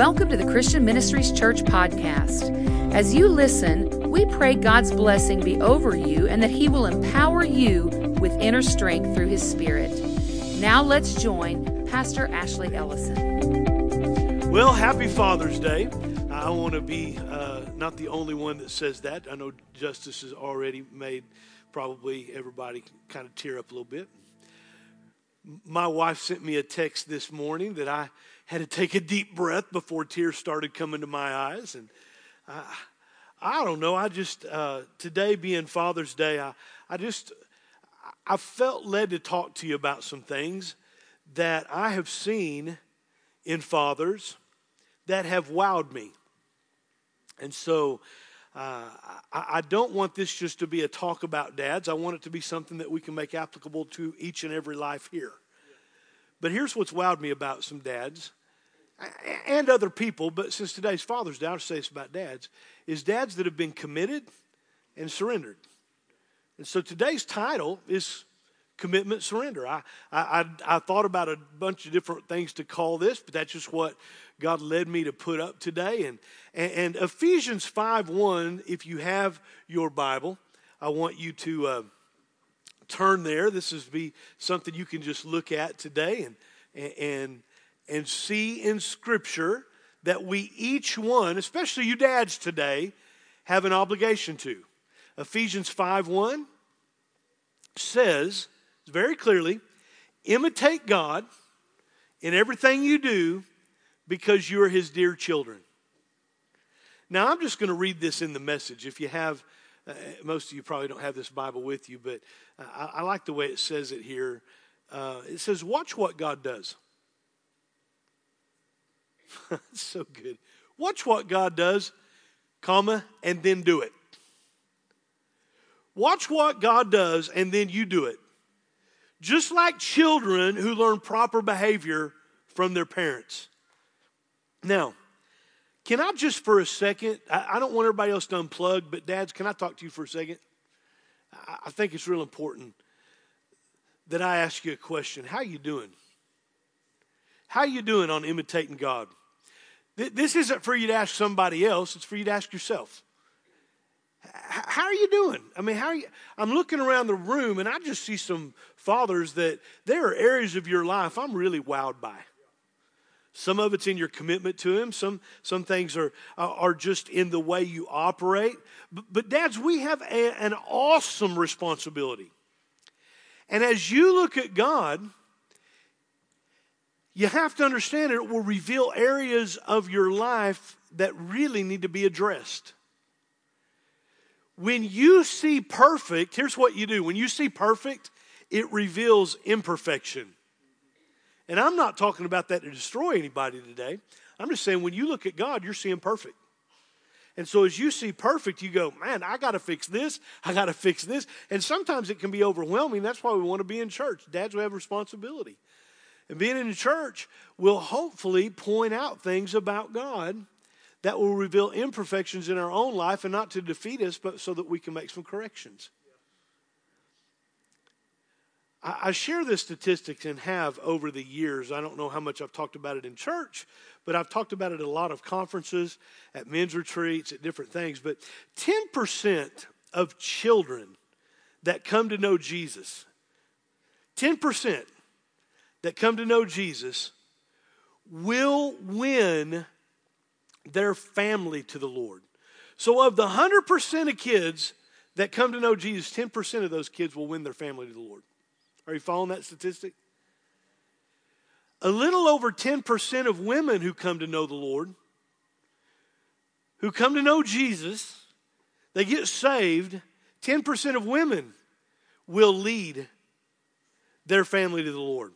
Welcome to the Christian Ministries Church podcast. As you listen, we pray God's blessing be over you and that He will empower you with inner strength through His Spirit. Now let's join Pastor Ashley Ellison. Well, happy Father's Day. I want to be not the only one that says that. I know Justice has already made probably everybody kind of tear up a little bit. My wife sent me a text this morning that I had to take a deep breath before tears started coming to my eyes. And I don't know, I just, today being Father's Day, I felt led to talk to you about some things that I have seen in fathers that have wowed me. And so I don't want this just to be a talk about dads. I want it to be something that we can make applicable to each and every life here. But here's what's wowed me about some dads and other people, but since today's Father's Day, I'll say this about dads, is dads that have been committed and surrendered. And so today's title is Commitment, Surrender. I thought about a bunch of different things to call this, but that's just what God led me to put up today. And Ephesians 5:1, if you have your Bible, I want you to turn there. This is be something you can just look at today and see in Scripture that we each one, especially you dads today, have an obligation to. Ephesians 5:1 says very clearly, imitate God in everything you do because you are His dear children. Now, I'm just going to read this in the Message. If you have, most of you probably don't have this Bible with you, but I like the way it says it here. It says, watch what God does. It's so good. Watch what God does, comma, and then do it. Watch what God does, and then you do it. Just like children who learn proper behavior from their parents. Now, can I just for a second, I don't want everybody else to unplug, but dads, can I talk to you for a second? I think it's real important that I ask you a question. How you doing? How you doing on imitating God? This isn't for you to ask somebody else. It's for you to ask yourself. How are you doing? I mean, how are you? I'm looking around the room and I just see some fathers that there are areas of your life I'm really wowed by. Some of it's in your commitment to Him. Some things are just in the way you operate. But dads, we have an awesome responsibility. And as you look at God, you have to understand it will reveal areas of your life that really need to be addressed. When you see perfect, here's what you do. When you see perfect, it reveals imperfection. And I'm not talking about that to destroy anybody today. I'm just saying when you look at God, you're seeing perfect. And so as you see perfect, you go, man, I got to fix this. I got to fix this. And sometimes it can be overwhelming. That's why we want to be in church. Dads, we have responsibility. And being in the church will hopefully point out things about God that will reveal imperfections in our own life, and not to defeat us, but so that we can make some corrections. I share this statistics and have over the years. I don't know how much I've talked about it in church, but I've talked about it at a lot of conferences, at men's retreats, at different things. But 10% of children that come to know Jesus, 10% that come to know Jesus will win their family to the Lord. So of the 100% of kids that come to know Jesus, 10% of those kids will win their family to the Lord. Are you following that statistic? A little over 10% of women who come to know the Lord, who come to know Jesus, they get saved, 10% of women will lead their family to the Lord.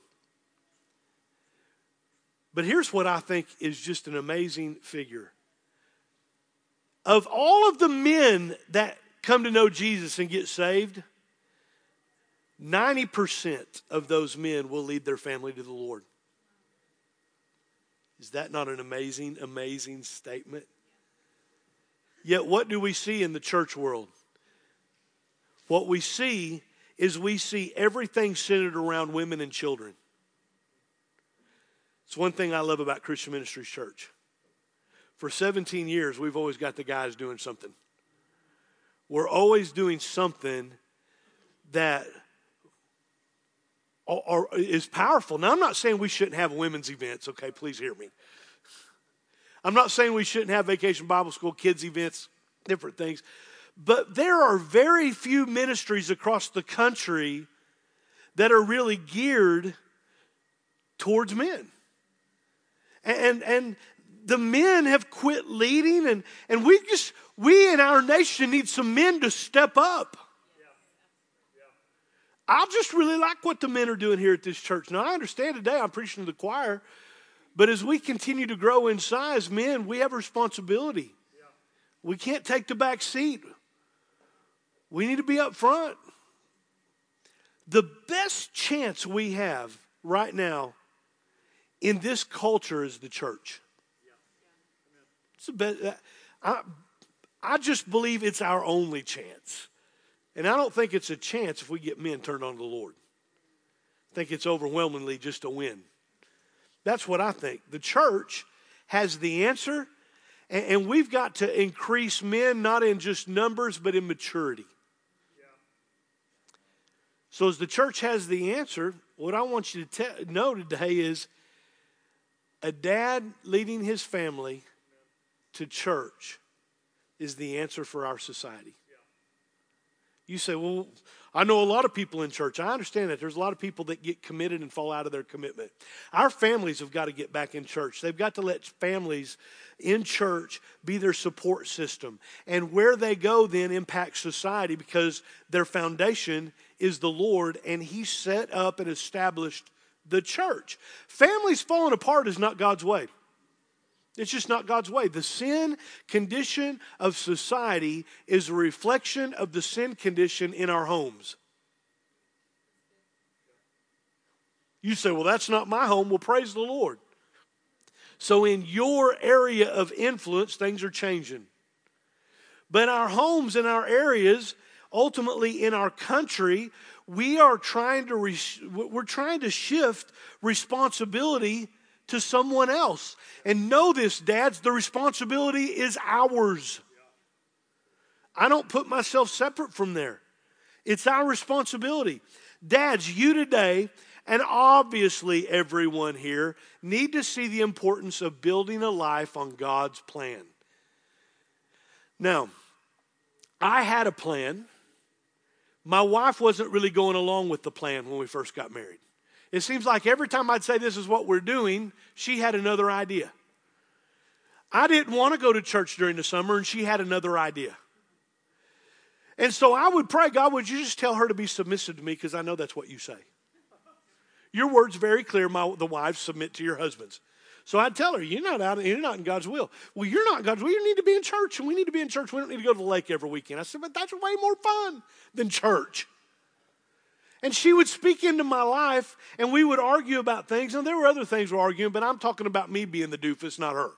But here's what I think is just an amazing figure. Of all of the men that come to know Jesus and get saved, 90% of those men will lead their family to the Lord. Is that not an amazing, amazing statement? Yet what do we see in the church world? What we see is we see everything centered around women and children. It's one thing I love about Christian Ministries Church. For 17 years, we've always got the guys doing something. We're always doing something that is powerful. Now, I'm not saying we shouldn't have women's events, okay? Please hear me. I'm not saying we shouldn't have Vacation Bible School, kids events, different things. But there are very few ministries across the country that are really geared towards men. And the men have quit leading, and we in our nation need some men to step up. I just really like what the men are doing here at this church. Now, I understand today I'm preaching to the choir, but as we continue to grow in size, men, we have a responsibility. We can't take the back seat. We need to be up front. The best chance we have right now in this culture is the church. It's the best. I just believe it's our only chance. And I don't think it's a chance if we get men turned on to the Lord. I think it's overwhelmingly just a win. That's what I think. The church has the answer, and we've got to increase men not in just numbers, but in maturity. So as the church has the answer, what I want you to know today is a dad leading his family to church is the answer for our society. You say, well, I know a lot of people in church. I understand that. There's a lot of people that get committed and fall out of their commitment. Our families have got to get back in church. They've got to let families in church be their support system. And where they go then impacts society because their foundation is the Lord, and He set up and established the church. Families falling apart is not God's way. It's just not God's way. The sin condition of society is a reflection of the sin condition in our homes. You say, well, that's not my home. Well, praise the Lord. So in your area of influence, things are changing. But our homes and our areas, ultimately in our country, we're trying to shift responsibility to someone else. And know this, dads, the responsibility is ours. I don't put myself separate from there. It's our responsibility. Dads, you today, and obviously everyone here, need to see the importance of building a life on God's plan. Now, I had a plan. My wife wasn't really going along with the plan when we first got married. It seems like every time I'd say this is what we're doing, she had another idea. I didn't want to go to church during the summer, and she had another idea. And so I would pray, God, would you just tell her to be submissive to me, because I know that's what you say. Your word's very clear, the wives submit to your husbands. So I'd tell her, you're not in God's will. Well, you're not in God's will. You need to be in church, and we need to be in church. We don't need to go to the lake every weekend. I said, but that's way more fun than church. And she would speak into my life, and we would argue about things. And there were other things we're arguing, but I'm talking about me being the doofus, not her.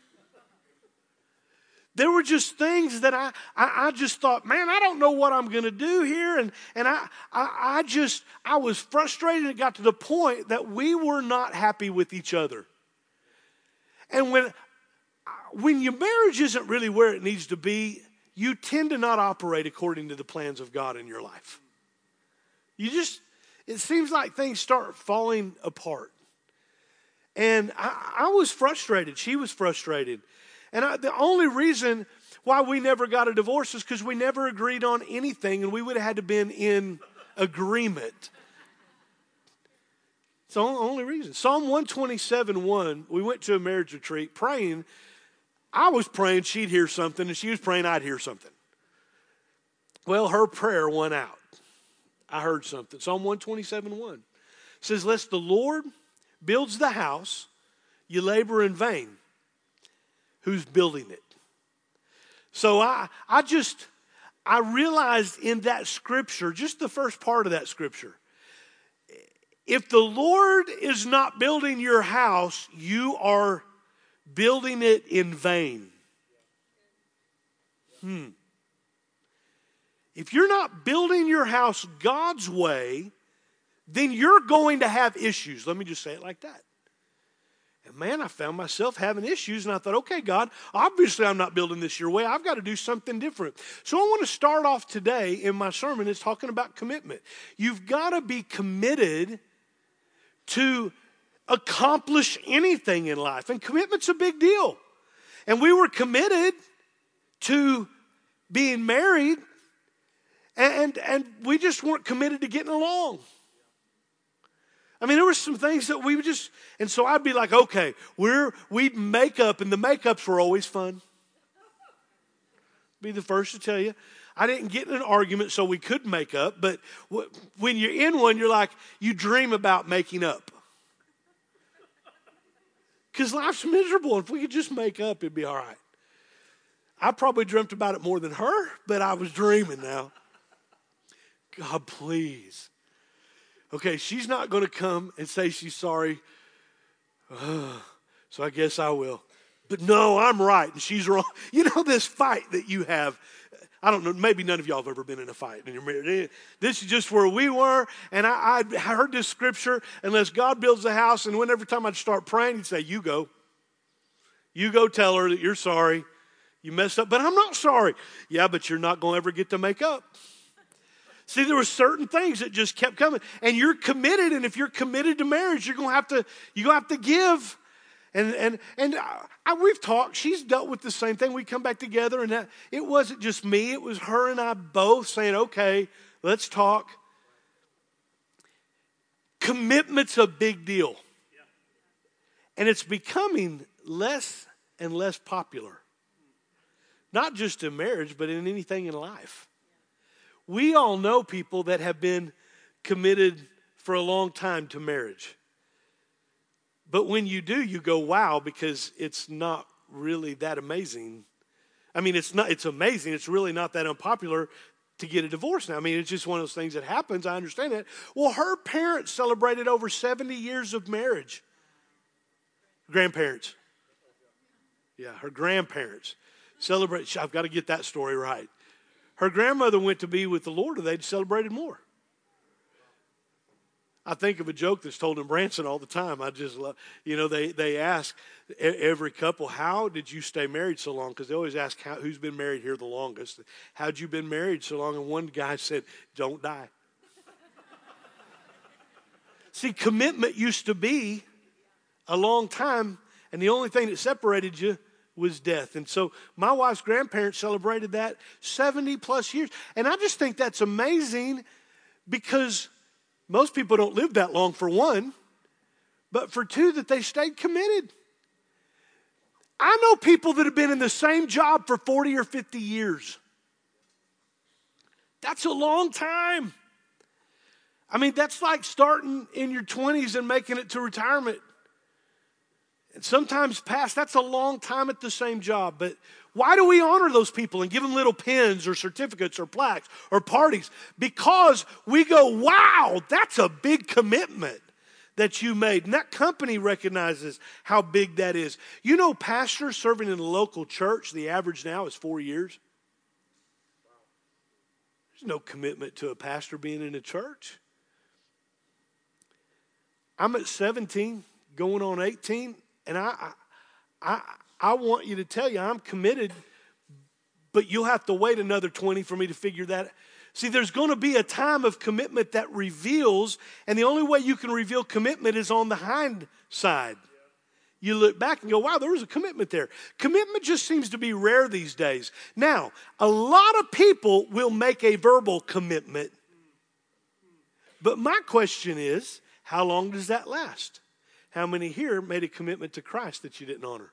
There were just things that I just thought, man, I don't know what I'm going to do here. And I was frustrated. It got to the point that we were not happy with each other. And when your marriage isn't really where it needs to be, you tend to not operate according to the plans of God in your life. It seems like things start falling apart. And I was frustrated. She was frustrated. And the only reason why we never got a divorce is because we never agreed on anything, and we would have had to been in agreement. It's the only reason. Psalm 127:1, we went to a marriage retreat praying. I was praying she'd hear something, and she was praying I'd hear something. Well, her prayer went out. I heard something. Psalm 127:1 says, lest the Lord builds the house, you labor in vain. Who's building it? So I realized in that scripture, just the first part of that scripture, if the Lord is not building your house, you are building it in vain. If you're not building your house God's way, then you're going to have issues. Let me just say it like that. And man, I found myself having issues, and I thought, okay, God, obviously I'm not building this your way. I've got to do something different. So I want to start off today in my sermon is talking about commitment. You've got to be committed to accomplish anything in life. And commitment's a big deal. And we were committed to being married, and we just weren't committed to getting along. I mean, there were some things that we would just, and so I'd be like, okay, we'd make up, and the makeups were always fun. Be the first to tell you. I didn't get in an argument so we could make up, but when you're in one, you're like, you dream about making up. Because life's miserable. If we could just make up, it'd be all right. I probably dreamt about it more than her, but I was dreaming now. God, please. Okay, she's not going to come and say she's sorry. So I guess I will. But no, I'm right and she's wrong. You know this fight that you have. I don't know, maybe none of y'all have ever been in a fight in your marriage. This is just where we were, and I heard this scripture, unless God builds a house, and whenever time I'd start praying, he'd say, you go. You go tell her that you're sorry. You messed up, but I'm not sorry. Yeah, but you're not going to ever get to make up. See, there were certain things that just kept coming, and you're committed, and if you're committed to marriage, you're going to have to give. And we've talked. She's dealt with the same thing. We come back together, and it wasn't just me. It was her and I both saying, okay, let's talk. Commitment's a big deal. And it's becoming less and less popular. Not just in marriage, but in anything in life. We all know people that have been committed for a long time to marriage. But when you do, you go, wow, because it's not really that amazing. I mean, it's amazing. It's really not that unpopular to get a divorce now. I mean, it's just one of those things that happens. I understand that. Well, her parents celebrated over 70 years of marriage. Grandparents. Yeah, her grandparents celebrate. I've got to get that story right. Her grandmother went to be with the Lord, and they'd celebrated more. I think of a joke that's told in Branson all the time. I just love, they ask every couple, how did you stay married so long? Because they always ask who's been married here the longest. How'd you been married so long? And one guy said, don't die. See, commitment used to be a long time, and the only thing that separated you was death. And so my wife's grandparents celebrated that 70 plus years. And I just think that's amazing because most people don't live that long, for one, but for two, that they stayed committed. I know people that have been in the same job for 40 or 50 years. That's a long time. I mean, that's like starting in your 20s and making it to retirement. And sometimes past, that's a long time at the same job. But why do we honor those people and give them little pins or certificates or plaques or parties? Because we go, wow, that's a big commitment that you made. And that company recognizes how big that is. You know, pastors serving in a local church, the average now is 4 years. There's no commitment to a pastor being in a church. I'm at 17, going on 18, and I want you to tell you I'm committed, but you'll have to wait another 20 for me to figure that out. See, there's going to be a time of commitment that reveals, and the only way you can reveal commitment is on the hind side. You look back and go, wow, there was a commitment there. Commitment just seems to be rare these days. Now, a lot of people will make a verbal commitment, but my question is, how long does that last? How many here made a commitment to Christ that you didn't honor?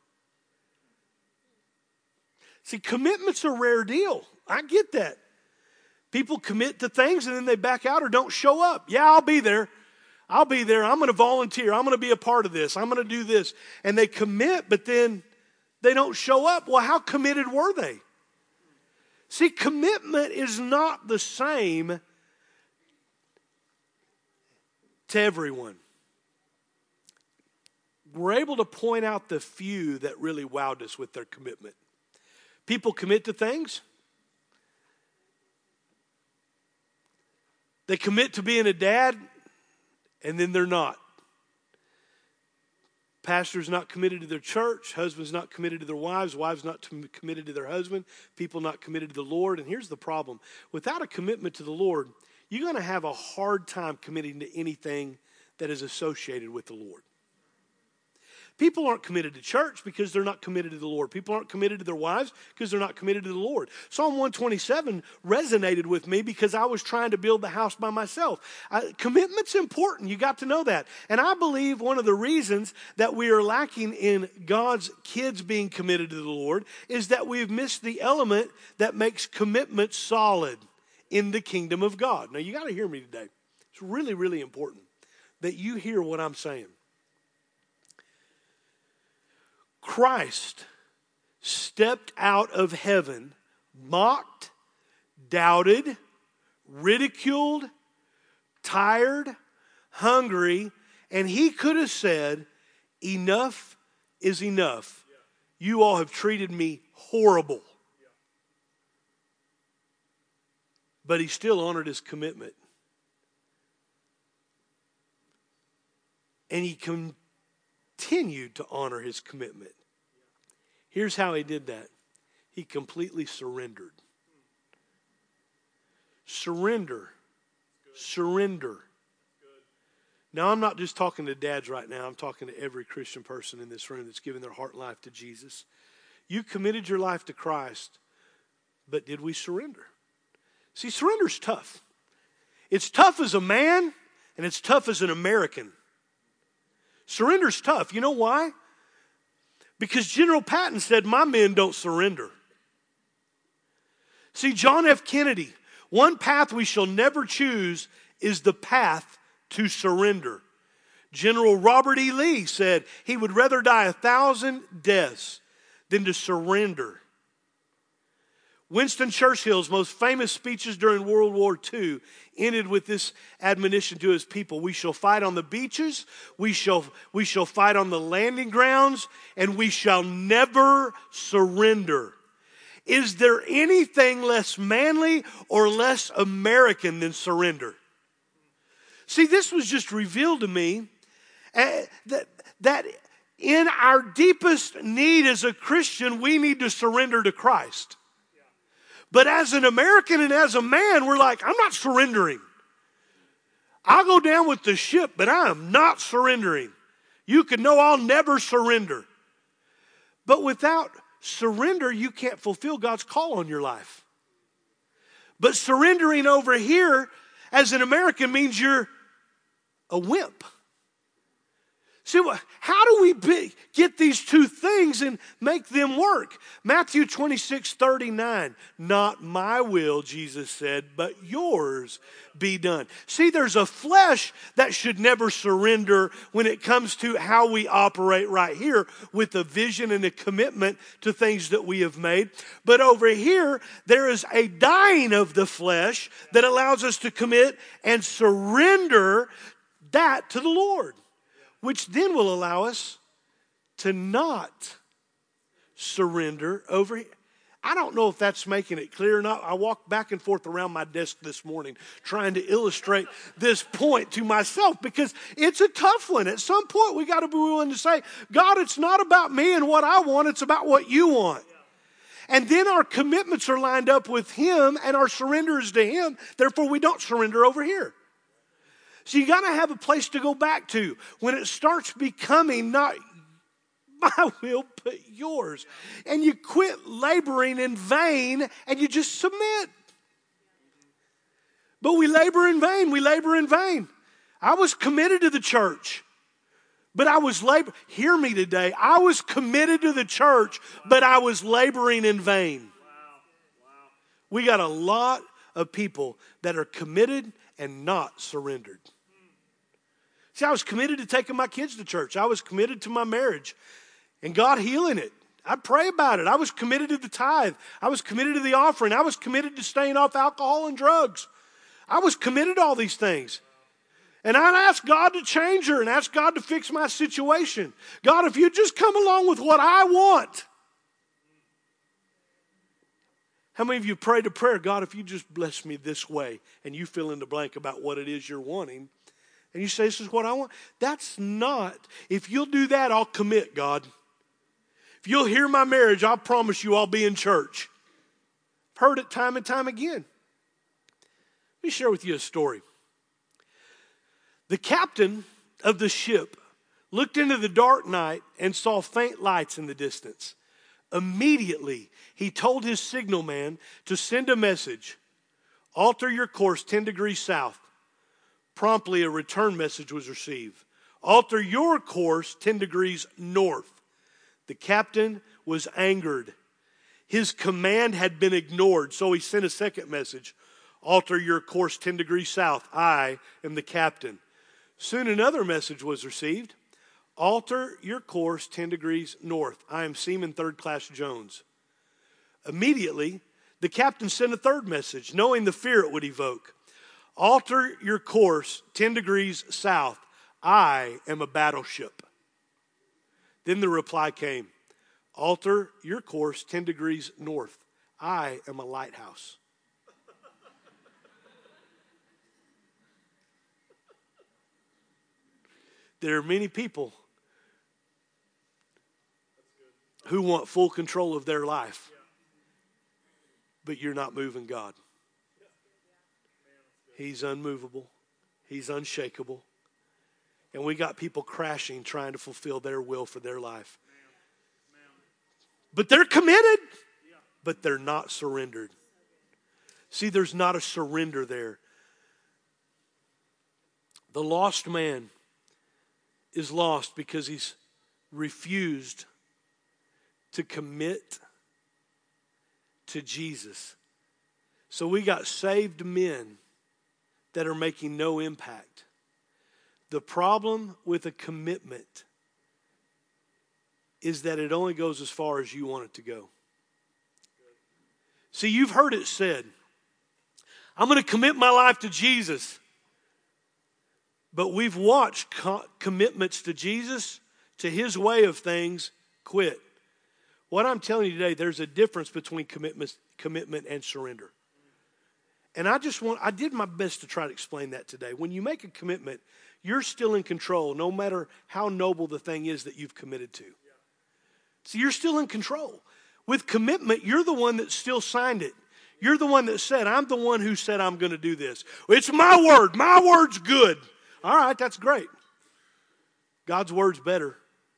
See, commitment's a rare deal. I get that. People commit to things and then they back out or don't show up. Yeah, I'll be there. I'll be there. I'm going to volunteer. I'm going to be a part of this. I'm going to do this. And they commit, but then they don't show up. Well, how committed were they? See, commitment is not the same to everyone. We're able to point out the few that really wowed us with their commitment. People commit to things. They commit to being a dad, and then they're not. Pastors not committed to their church, husbands not committed to their wives, wives not committed to their husband, people not committed to the Lord. And here's the problem. Without a commitment to the Lord, you're going to have a hard time committing to anything that is associated with the Lord. People aren't committed to church because they're not committed to the Lord. People aren't committed to their wives because they're not committed to the Lord. Psalm 127 resonated with me because I was trying to build the house by myself. Commitment's important. You got to know that. And I believe one of the reasons that we are lacking in God's kids being committed to the Lord is that we've missed the element that makes commitment solid in the kingdom of God. Now, you got to hear me today. It's really, really important that you hear what I'm saying. Christ stepped out of heaven, mocked, doubted, ridiculed, tired, hungry, and he could have said, enough is enough. You all have treated me horrible. But he still honored his commitment. And he continued to honor his commitment. Here's how he did that. He completely surrendered. Surrender. Surrender. Now, I'm not just talking to dads right now. I'm talking to every Christian person in this room that's given their heart and life to Jesus. You committed your life to Christ, but did we surrender? See, surrender's tough. It's tough as a man, and it's tough as an American. Surrender's tough. You know why? Because General Patton said, my men don't surrender. See, John F. Kennedy, one path we shall never choose is the path to surrender. General Robert E. Lee said he would rather die 1,000 deaths than to surrender. Winston Churchill's most famous speeches during World War II ended with this admonition to his people. We shall fight on the beaches, we shall fight on the landing grounds, and we shall never surrender. Is there anything less manly or less American than surrender? See, this was just revealed to me that in our deepest need as a Christian, we need to surrender to Christ. But as an American and as a man, we're like, I'm not surrendering. I'll go down with the ship, but I am not surrendering. You can know I'll never surrender. But without surrender, you can't fulfill God's call on your life. But surrendering over here as an American means you're a wimp. See, how do we get these two things and make them work? Matthew 26:39. Not my will, Jesus said, but yours be done. See, there's a flesh that should never surrender when it comes to how we operate right here with a vision and a commitment to things that we have made. But over here, there is a dying of the flesh that allows us to commit and surrender that to the Lord, which then will allow us to not surrender over here. I don't know if that's making it clear or not. I walked back and forth around my desk this morning trying to illustrate this point to myself because it's a tough one. At some point, we got to be willing to say, God, it's not about me and what I want. It's about what you want. And then our commitments are lined up with Him and our surrender is to Him. Therefore, we don't surrender over here. So you got to have a place to go back to when it starts becoming not my will, but yours. And you quit laboring in vain and you just submit. But we labor in vain. We labor in vain. I was committed to the church, but I was hear me today. I was committed to the church, but I was laboring in vain. We got a lot of people that are committed and not surrendered. See, I was committed to taking my kids to church. I was committed to my marriage and God healing it. I'd pray about it. I was committed to the tithe. I was committed to the offering. I was committed to staying off alcohol and drugs. I was committed to all these things. And I'd ask God to change her and ask God to fix my situation. God, if you just come along with what I want. How many of you prayed a prayer, God, if you just bless me this way, and you fill in the blank about what it is you're wanting, And you say, this is what I want. That's not. If you'll do that, I'll commit, God. If you'll hear my marriage, I'll promise you I'll be in church. I've heard it time and time again. Let me share with you a story. The captain of the ship looked into the dark night and saw faint lights in the distance. Immediately, he told his signalman to send a message. Alter your course 10 degrees south. Promptly, a return message was received. Alter your course 10 degrees north. The captain was angered. His command had been ignored, so he sent a second message. Alter your course 10 degrees south. I am the captain. Soon another message was received. Alter your course 10 degrees north. I am Seaman Third Class Jones. Immediately, the captain sent a third message, knowing the fear it would evoke. Alter your course 10 degrees south. I am a battleship. Then the reply came. Alter your course 10 degrees north. I am a lighthouse. There are many people who want full control of their life, but you're not moving God. He's unmovable. He's unshakable. And we got people crashing trying to fulfill their will for their life. But they're committed, but they're not surrendered. See, there's not a surrender there. The lost man is lost because he's refused to commit to Jesus. So we got saved men that are making no impact. The problem with a commitment is that it only goes as far as you want it to go. See, you've heard it said, I'm going to commit my life to Jesus. But we've watched commitments to Jesus, to his way of things, quit. What I'm telling you today, there's a difference between commitment and surrender. And I did my best to try to explain that today. When you make a commitment, you're still in control, no matter how noble the thing is that you've committed to. So you're still in control. With commitment, you're the one that still signed it. You're the one that said, I'm the one who said I'm going to do this. It's my word. My word's good. All right, that's great. God's word's better.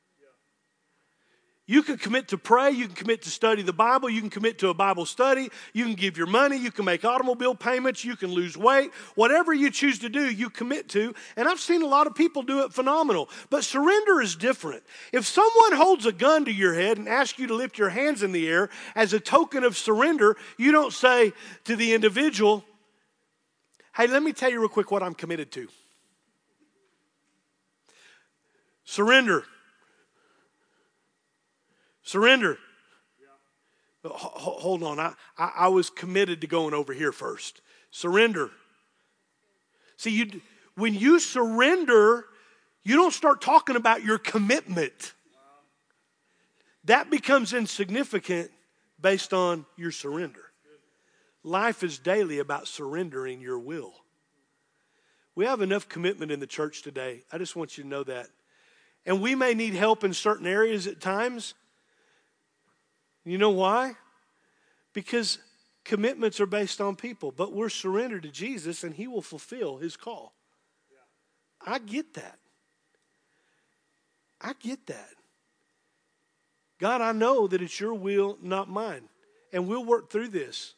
You can commit to pray. You can commit to study the Bible. You can commit to a Bible study. You can give your money. You can make automobile payments. You can lose weight. Whatever you choose to do, you commit to. And I've seen a lot of people do it phenomenal. But surrender is different. If someone holds a gun to your head and asks you to lift your hands in the air as a token of surrender, you don't say to the individual, hey, let me tell you real quick what I'm committed to. Surrender. Surrender. Yeah. Hold on. I was committed to going over here first. Surrender. See, when you surrender, you don't start talking about your commitment. That becomes insignificant based on your surrender. Life is daily about surrendering your will. We have enough commitment in the church today. I just want you to know that. And we may need help in certain areas at times. You know why? Because commitments are based on people, but we're surrendered to Jesus and he will fulfill his call. Yeah. I get that. I get that. God, I know that it's your will, not mine. And we'll work through this.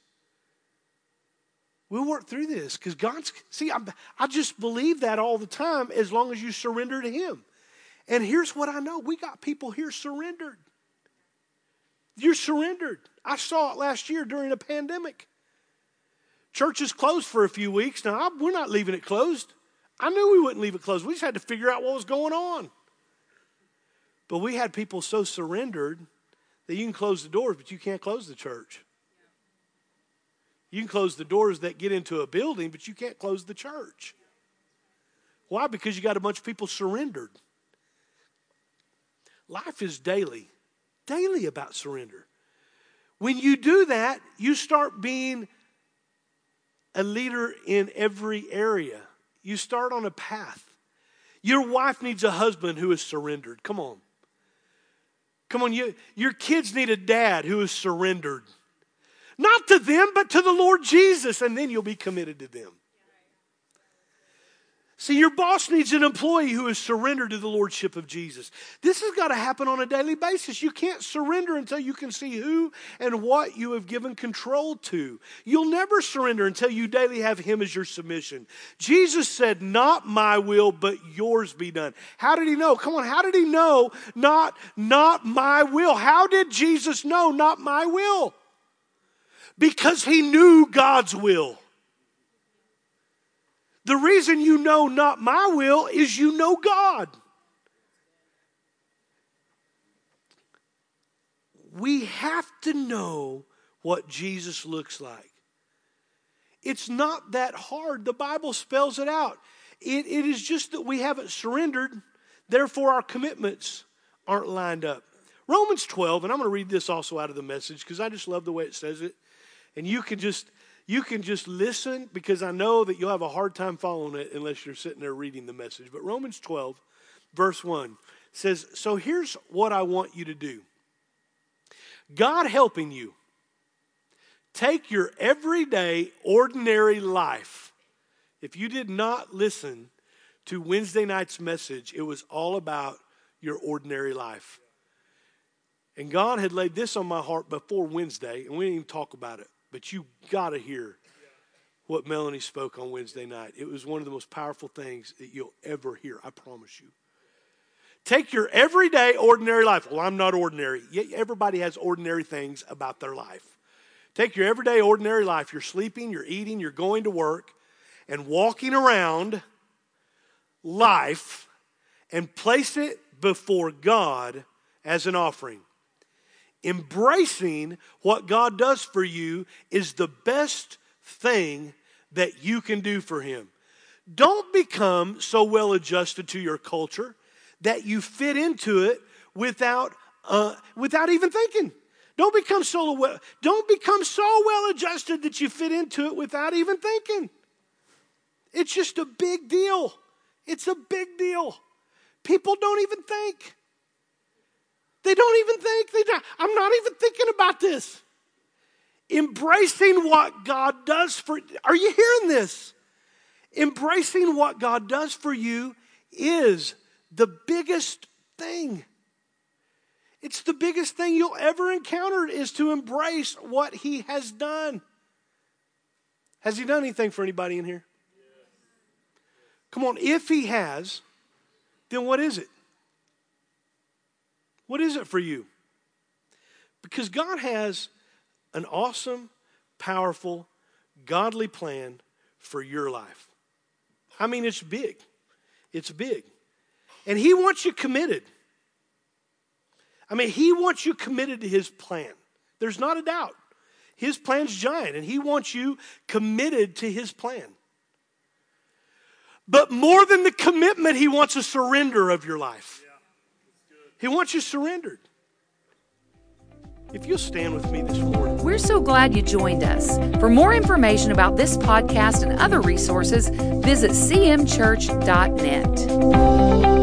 We'll work through this because God's, see, I just believe that all the time as long as you surrender to him. And here's what I know. We got people here surrendered. You're surrendered. I saw it last year during a pandemic. Churches closed for a few weeks. Now, we're not leaving it closed. I knew we wouldn't leave it closed. We just had to figure out what was going on. But we had people so surrendered that you can close the doors, but you can't close the church. You can close the doors that get into a building, but you can't close the church. Why? Because you got a bunch of people surrendered. Life is daily about surrender. When you do that, you start being a leader in every area. You start on a path. Your wife needs a husband who is surrendered. Come on. Come on, your kids need a dad who is surrendered. Not to them, but to the Lord Jesus, and then you'll be committed to them. See, your boss needs an employee who is surrendered to the Lordship of Jesus. This has got to happen on a daily basis. You can't surrender until you can see who and what you have given control to. You'll never surrender until you daily have Him as your submission. Jesus said, not my will, but yours be done. How did He know? Come on, how did He know not my will? How did Jesus know not my will? Because He knew God's will. The reason you know not my will is you know God. We have to know what Jesus looks like. It's not that hard. The Bible spells it out. It is just that we haven't surrendered, therefore our commitments aren't lined up. Romans 12, and I'm going to read this also out of the Message because I just love the way it says it. And you can just listen, because I know that you'll have a hard time following it unless you're sitting there reading the Message. But Romans 12, verse 1 says, so here's what I want you to do. God helping you, take your everyday, ordinary life. If you did not listen to Wednesday night's message, it was all about your ordinary life. And God had laid this on my heart before Wednesday, and we didn't even talk about it. But you got to hear what Melanie spoke on Wednesday night. It was one of the most powerful things that you'll ever hear, I promise you. Take your everyday, ordinary life. Well, I'm not ordinary. Everybody has ordinary things about their life. Take your everyday, ordinary life. You're sleeping, you're eating, you're going to work, and walking around life, and place it before God as an offering. Embracing what God does for you is the best thing that you can do for Him. Don't become so well adjusted to your culture that you fit into it without even thinking. Don't become so well adjusted that you fit into it without even thinking. It's just a big deal. It's a big deal. People don't even think. They don't even think. I'm not even thinking about this. Embracing what God does for, are you hearing this? Embracing what God does for you is the biggest thing. It's the biggest thing you'll ever encounter, is to embrace what He has done. Has He done anything for anybody in here? Come on, if He has, then what is it? What is it for you? Because God has an awesome, powerful, godly plan for your life. I mean, it's big. It's big. And He wants you committed. I mean, He wants you committed to His plan. There's not a doubt. His plan's giant, and He wants you committed to His plan. But more than the commitment, He wants a surrender of your life. He wants you surrendered. If you'll stand with me this morning. We're so glad you joined us. For more information about this podcast and other resources, visit cmchurch.net.